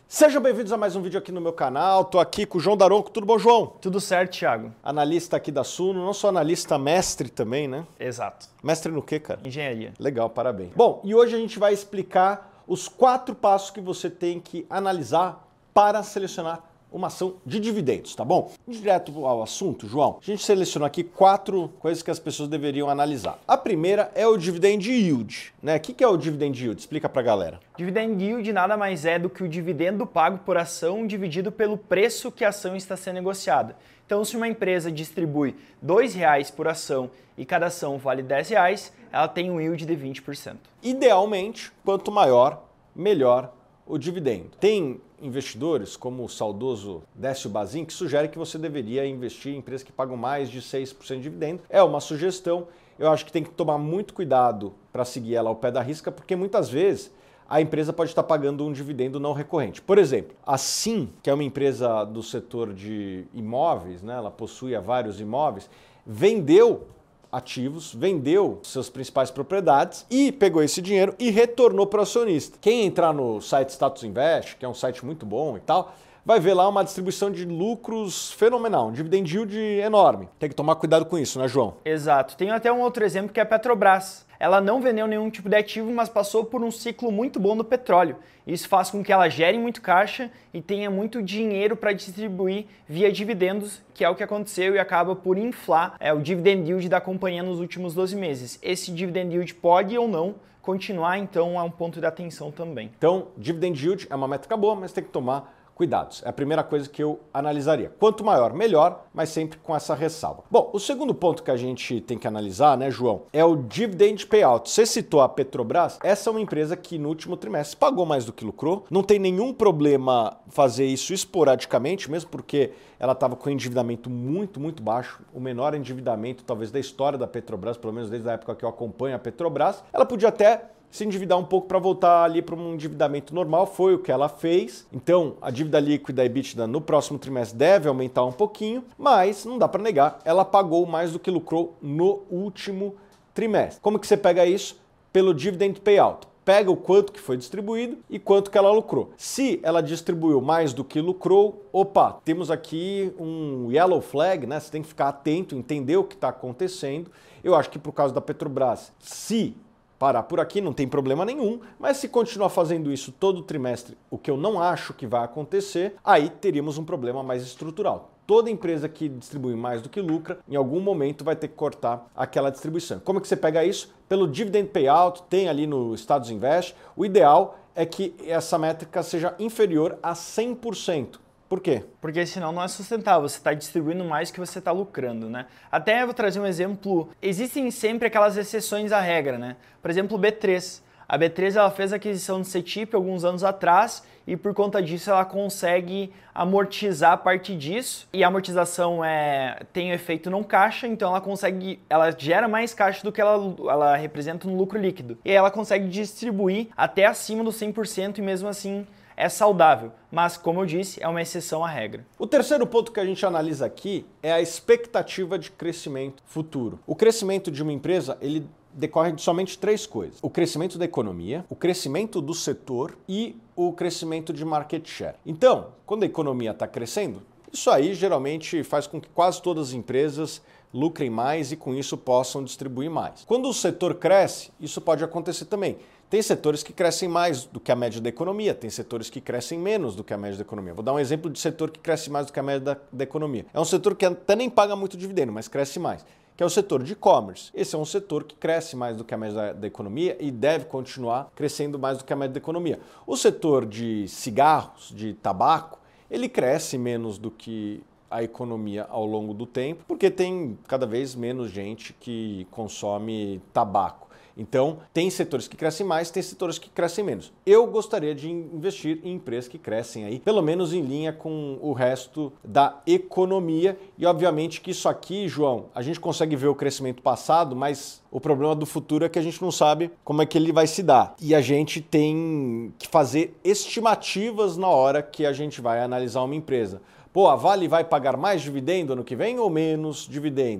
Sejam bem-vindos a mais um vídeo aqui no meu canal. Tô aqui com o João Daronco. Tudo bom, João? Tudo certo, Thiago. Analista aqui da Suno, não só analista, mestre também, né? Exato. Mestre no quê, cara? Engenharia. Legal, parabéns. Bom, e hoje a gente vai explicar os 4 passos que você tem que analisar para selecionar uma ação de dividendos, tá bom? Direto ao assunto, João, a gente selecionou aqui 4 coisas que as pessoas deveriam analisar. A primeira é o dividend yield, né? O que é o dividend yield? Explica pra galera. Dividend yield nada mais é do que o dividendo pago por ação dividido pelo preço que a ação está sendo negociada. Então, se uma empresa distribui R$2 por ação e cada ação vale R$10, ela tem um yield de 20%. Idealmente, quanto maior, melhor o dividendo. Tem investidores, como o saudoso Décio Bazin, que sugere que você deveria investir em empresas que pagam mais de 6% de dividendo. É uma sugestão, eu acho que tem que tomar muito cuidado para seguir ela ao pé da risca, porque muitas vezes a empresa pode estar pagando um dividendo não recorrente. Por exemplo, a Sim, que é uma empresa do setor de imóveis, né, ela possui vários imóveis, vendeu ativos, vendeu suas principais propriedades e pegou esse dinheiro e retornou para o acionista. Quem entrar no site Status Invest, que é um site muito bom e tal, vai ver lá uma distribuição de lucros fenomenal, um dividend yield enorme. Tem que tomar cuidado com isso, né, João? Exato. Tem até um outro exemplo que é a Petrobras. Ela não vendeu nenhum tipo de ativo, mas passou por um ciclo muito bom do petróleo. Isso faz com que ela gere muito caixa e tenha muito dinheiro para distribuir via dividendos, que é o que aconteceu e acaba por inflar o dividend yield da companhia nos últimos 12 meses. Esse dividend yield pode ou não continuar, então é um ponto de atenção também. Então, dividend yield é uma métrica boa, mas tem que tomar cuidados. É a primeira coisa que eu analisaria. Quanto maior, melhor, mas sempre com essa ressalva. Bom, o segundo ponto que a gente tem que analisar, né, João, é o dividend payout. Você citou a Petrobras, essa é uma empresa que no último trimestre pagou mais do que lucrou, não tem nenhum problema fazer isso esporadicamente, mesmo porque ela estava com endividamento muito baixo, o menor endividamento talvez da história da Petrobras, pelo menos desde a época que eu acompanho a Petrobras. Ela podia até se endividar um pouco para voltar ali para um endividamento normal, foi o que ela fez. Então, a dívida líquida EBITDA no próximo trimestre deve aumentar um pouquinho, mas não dá para negar, ela pagou mais do que lucrou no último trimestre. Como que você pega isso? Pelo dividend payout. Pega o quanto que foi distribuído e quanto que ela lucrou. Se ela distribuiu mais do que lucrou, opa, temos aqui um yellow flag, né? Você tem que ficar atento, entender o que está acontecendo. Eu acho que por causa da Petrobras, se parar por aqui não tem problema nenhum, mas se continuar fazendo isso todo trimestre, o que eu não acho que vai acontecer, aí teríamos um problema mais estrutural. Toda empresa que distribui mais do que lucra, em algum momento vai ter que cortar aquela distribuição. Como é que você pega isso? Pelo dividend payout, tem ali no Status Invest, o ideal é que essa métrica seja inferior a 100%. Por quê? Porque senão não é sustentável, você está distribuindo mais que você está lucrando, né? Até eu vou trazer um exemplo, existem sempre aquelas exceções à regra, né? Por exemplo, o B3. A B3 ela fez a aquisição de CETIP alguns anos atrás e por conta disso ela consegue amortizar a partir disso e a amortização tem um efeito não caixa, então ela gera mais caixa do que ela representa no lucro líquido. E aí ela consegue distribuir até acima do 100% e mesmo assim é saudável, mas como eu disse, é uma exceção à regra. O terceiro ponto que a gente analisa aqui é a expectativa de crescimento futuro. O crescimento de uma empresa, ele decorre de somente 3 coisas: o crescimento da economia, o crescimento do setor e o crescimento de market share. Então, quando a economia está crescendo, isso aí geralmente faz com que quase todas as empresas lucrem mais e com isso possam distribuir mais. Quando o setor cresce, isso pode acontecer também. Tem setores que crescem mais do que a média da economia, tem setores que crescem menos do que a média da economia. Vou dar um exemplo de setor que cresce mais do que a média da economia. É um setor que até nem paga muito dividendo, mas cresce mais, que é o setor de e-commerce. Esse é um setor que cresce mais do que a média da economia e deve continuar crescendo mais do que a média da economia. O setor de cigarros, de tabaco, ele cresce menos do que a economia ao longo do tempo, porque tem cada vez menos gente que consome tabaco. Então, tem setores que crescem mais, tem setores que crescem menos. Eu gostaria de investir em empresas que crescem aí, pelo menos em linha com o resto da economia. E obviamente que isso aqui, João, a gente consegue ver o crescimento passado, mas o problema do futuro é que a gente não sabe como é que ele vai se dar. E a gente tem que fazer estimativas na hora que a gente vai analisar uma empresa. Pô, a Vale vai pagar mais dividendo ano que vem ou menos dividendo?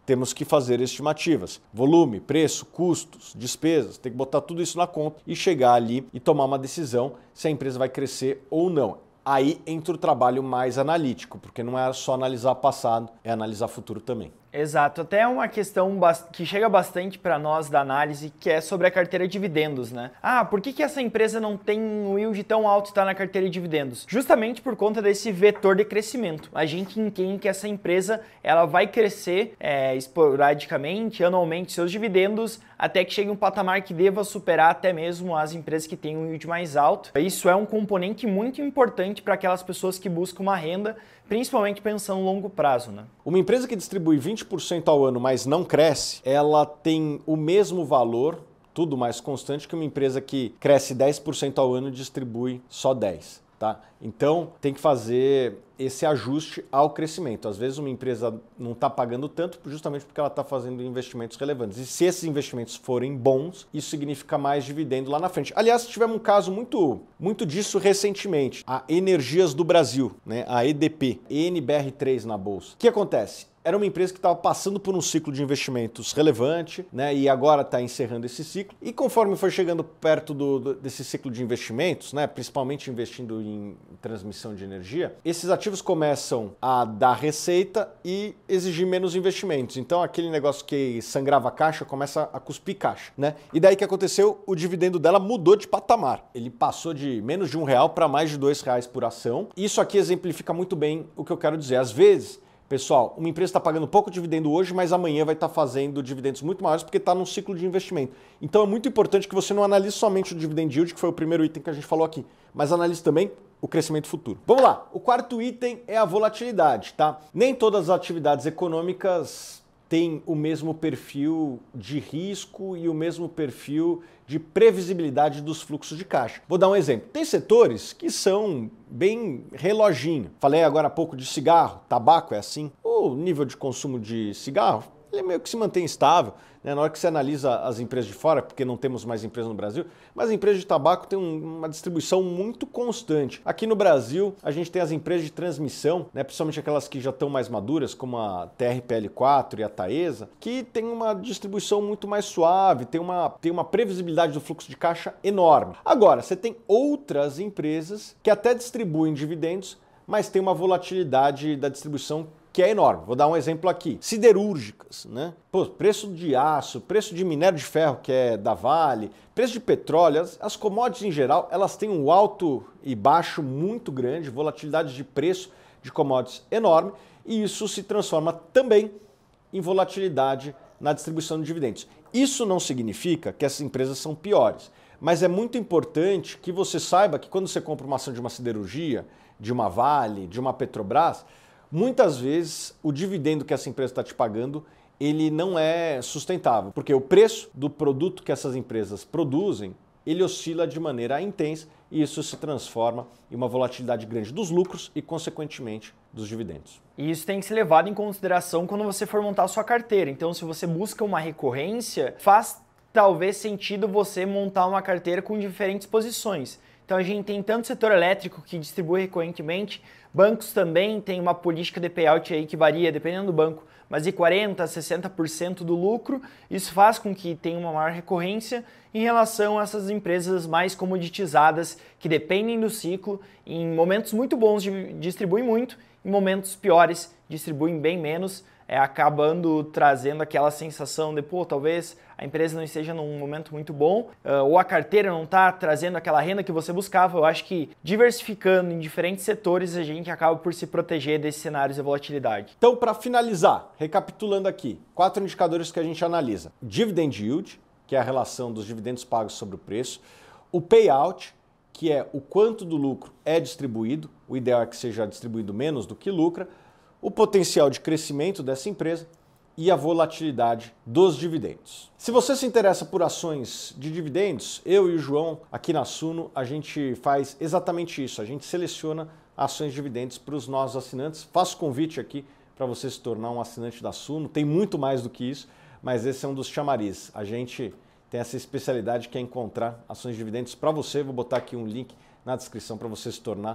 temos que fazer estimativas. Volume, preço, custos, despesas, tem que botar tudo isso na conta e chegar ali e tomar uma decisão se a empresa vai crescer ou não. Aí entra o trabalho mais analítico, porque não é só analisar passado, é analisar futuro também. Exato, até uma questão que chega bastante para nós da análise, que é sobre a carteira de dividendos, né? Ah, por que essa empresa não tem um yield tão alto e está na carteira de dividendos? Justamente por conta desse vetor de crescimento. A gente entende que essa empresa ela vai crescer esporadicamente, anualmente, seus dividendos, até que chegue um patamar que deva superar até mesmo as empresas que têm um yield mais alto. Isso é um componente muito importante para aquelas pessoas que buscam uma renda, principalmente pensando no longo prazo, né? Uma empresa que distribui 20% ao ano, mas não cresce, ela tem o mesmo valor, tudo mais constante, que uma empresa que cresce 10% ao ano e distribui só 10%. Tá? Então, tem que fazer esse ajuste ao crescimento. Às vezes uma empresa não está pagando tanto justamente porque ela está fazendo investimentos relevantes. E se esses investimentos forem bons, isso significa mais dividendo lá na frente. Aliás, tivemos um caso muito disso recentemente. A Energias do Brasil, né? A EDP, ENBR3 na bolsa. O que acontece? Era uma empresa que estava passando por um ciclo de investimentos relevante, né, e agora está encerrando esse ciclo. E conforme foi chegando perto desse ciclo de investimentos, né, principalmente investindo em transmissão de energia, esses ativos começam a dar receita e exigir menos investimentos. Então aquele negócio que sangrava caixa começa a cuspir caixa, né? E daí que aconteceu? O dividendo dela mudou de patamar. Ele passou de menos de R$1 para mais de R$2 por ação. Isso aqui exemplifica muito bem o que eu quero dizer. Às vezes, pessoal, uma empresa está pagando pouco dividendo hoje, mas amanhã vai estar fazendo dividendos muito maiores porque está num ciclo de investimento. Então é muito importante que você não analise somente o dividend yield, que foi o primeiro item que a gente falou aqui, mas analise também o crescimento futuro. Vamos lá, o quarto item é a volatilidade, tá? Nem todas as atividades econômicas têm o mesmo perfil de risco e o mesmo perfil de previsibilidade dos fluxos de caixa. Vou dar um exemplo. Tem setores que são bem reloginho. Falei agora há pouco de cigarro, tabaco é assim. O nível de consumo de cigarro, ele meio que se mantém estável, né? Na hora que você analisa as empresas de fora, porque não temos mais empresas no Brasil, mas a empresa de tabaco tem uma distribuição muito constante. Aqui no Brasil, a gente tem as empresas de transmissão, né? Principalmente aquelas que já estão mais maduras, como a TRPL4 e a Taesa, que tem uma distribuição muito mais suave, tem uma previsibilidade do fluxo de caixa enorme. Agora, você tem outras empresas que até distribuem dividendos, mas tem uma volatilidade da distribuição que é enorme. Vou dar um exemplo aqui. Siderúrgicas, né? Pô, preço de aço, preço de minério de ferro, que é da Vale, preço de petróleo, as commodities em geral, elas têm um alto e baixo muito grande, volatilidade de preço de commodities enorme, e isso se transforma também em volatilidade na distribuição de dividendos. Isso não significa que essas empresas são piores, mas é muito importante que você saiba que quando você compra uma ação de uma siderurgia, de uma Vale, de uma Petrobras, muitas vezes o dividendo que essa empresa está te pagando, ele não é sustentável, porque o preço do produto que essas empresas produzem, ele oscila de maneira intensa e isso se transforma em uma volatilidade grande dos lucros e, consequentemente, dos dividendos. E isso tem que ser levado em consideração quando você for montar a sua carteira. Então, se você busca uma recorrência, faz talvez sentido você montar uma carteira com diferentes posições. Então a gente tem tanto setor elétrico que distribui recorrentemente, bancos também tem uma política de payout aí que varia dependendo do banco, mas de 40% a 60% do lucro. Isso faz com que tenha uma maior recorrência em relação a essas empresas mais comoditizadas que dependem do ciclo. Em momentos muito bons distribuem muito, em momentos piores distribuem bem menos, acabando trazendo aquela sensação de, pô, talvez a empresa não esteja num momento muito bom, ou a carteira não está trazendo aquela renda que você buscava. Eu acho que diversificando em diferentes setores, a gente acaba por se proteger desses cenários de volatilidade. Então, para finalizar, recapitulando aqui, 4 indicadores que a gente analisa. Dividend yield, que é a relação dos dividendos pagos sobre o preço. O payout, que é o quanto do lucro é distribuído. O ideal é que seja distribuído menos do que lucra. O potencial de crescimento dessa empresa e a volatilidade dos dividendos. Se você se interessa por ações de dividendos, eu e o João aqui na Suno, a gente faz exatamente isso. A gente seleciona ações de dividendos para os nossos assinantes. Faço convite aqui para você se tornar um assinante da Suno. Tem muito mais do que isso, mas esse é um dos chamarizes. A gente tem essa especialidade que é encontrar ações de dividendos para você. Vou botar aqui um link na descrição para você se tornar o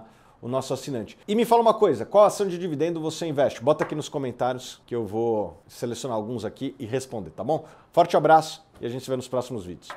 o nosso assinante. E me fala uma coisa, qual ação de dividendo você investe? Bota aqui nos comentários que eu vou selecionar alguns aqui e responder, tá bom? Forte abraço e a gente se vê nos próximos vídeos.